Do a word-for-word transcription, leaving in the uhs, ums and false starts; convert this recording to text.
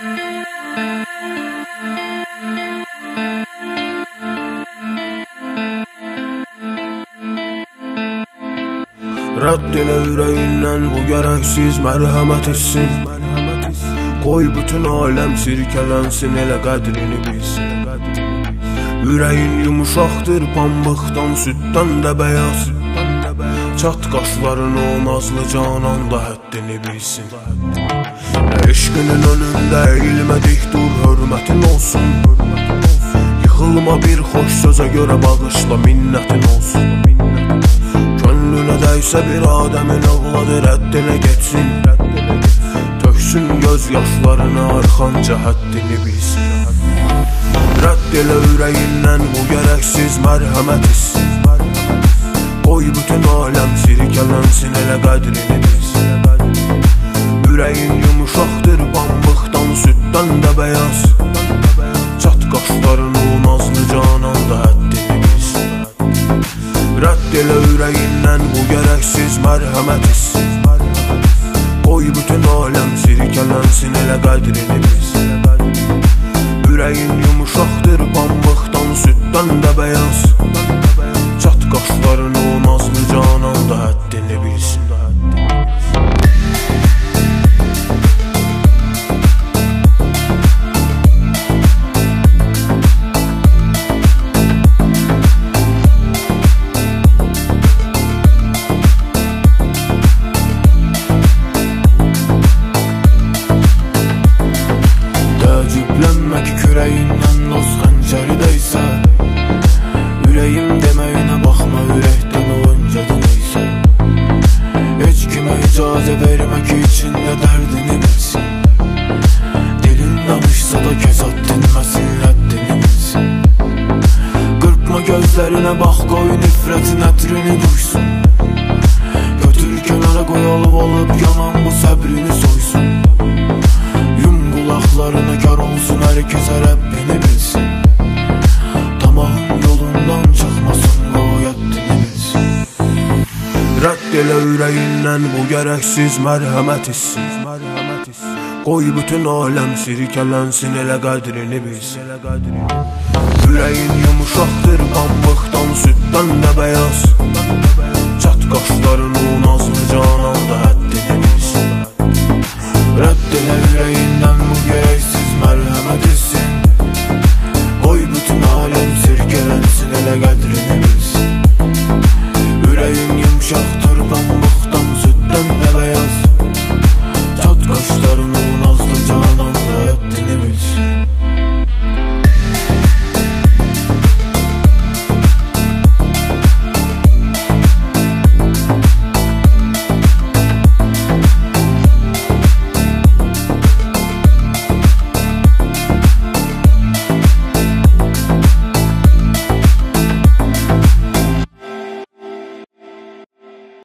Rədd elə ürəyindən bu gərəksiz mərhəmət hissin. Qoy bütün aləm sirkələnsin, elə qədrini bilsin. Ürəyin yumuşaqdır pambıqdan, süddən də bəyaz. Çat qaşların o nazlı canan da həddini bilsin. Eşqinin önündə eğilmədik, dur hörmətin olsun. Yıxılma bir xoş sözə görə bağışla, minnətin olsun. Könlünə dəysə bir adəmin ağladı, rəddinə geçsin. Töksün göz yaşlarını, arxanca həddini bilsin. Rədd elə ürəyindən bu gərəksiz mərhəmət hissin. Qoy bütün aləm sirkələnsin, elə qədrini bilsin. Ürəyin yumuşaqdır pambıqdan, süddən də bəyaz. Çat qaşların o nazlı canan da həddini bilsin. Rədd elə ürəyindən bu gərəksiz mərhəmət hissin. Qoy bütün aləm sirkələnsin, elə qədrini bilsin. Ürəyin yumuşaqdır pambıqdan, süddən də bəyaz. Çat qaşların o nazlı canan da həddini bilsin. Təəccüblənmək kürəyindən doz xəncəri dəysə. Ürəyim deməyinə baxma, ürəkdən o öncədən eysə. Heç kimə icazə vermə ki, içində dərdini bilsin. Dilin danışsa da kəsat dinməsin, həddini bilsin. Qırpma gözlərinə bax, qoy nifrətin ətrini duysun. Götür kənara qoy, alıb alıb yanan bu səbrini soysun. Yum qulaqlarına kar olsun, hər kəsə Rəbbini bilsin. Tamahın yolundan çıxmasın, qoy həddini bilsin. Rədd elə ürəyindən bu gərəksiz mərhəmət hissin. Qoy bütün aləm sirkələnsin, elə qədrini bilsin. Ürəyin yumuşaqdır pambıqdan, süddən də bəyaz. Çat qaşların o nazlı canan da həddini bilsin.